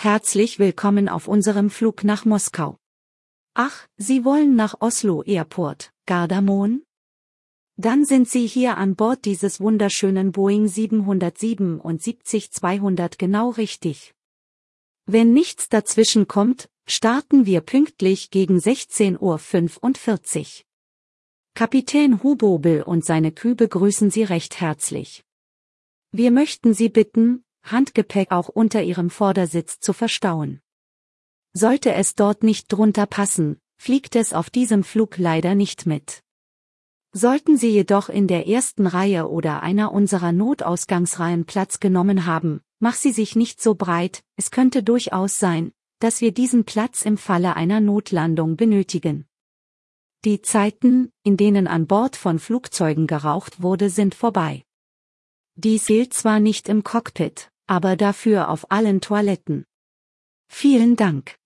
Herzlich willkommen auf unserem Flug nach Moskau. Ach, Sie wollen nach Oslo Airport, Gardermoen? Dann sind Sie hier an Bord dieses wunderschönen Boeing 777-200 genau richtig. Wenn nichts dazwischen kommt, starten wir pünktlich gegen 16:45 Uhr. Kapitän Hubobel und seine Crew begrüßen Sie recht herzlich. Wir möchten Sie bitten, Handgepäck auch unter Ihrem Vordersitz zu verstauen. Sollte es dort nicht drunter passen, fliegt es auf diesem Flug leider nicht mit. Sollten Sie jedoch in der ersten Reihe oder einer unserer Notausgangsreihen Platz genommen haben, mach Sie sich nicht so breit, es könnte durchaus sein, dass wir diesen Platz im Falle einer Notlandung benötigen. Die Zeiten, in denen an Bord von Flugzeugen geraucht wurde, sind vorbei. Dies gilt zwar nicht im Cockpit, aber dafür auf allen Toiletten. Vielen Dank.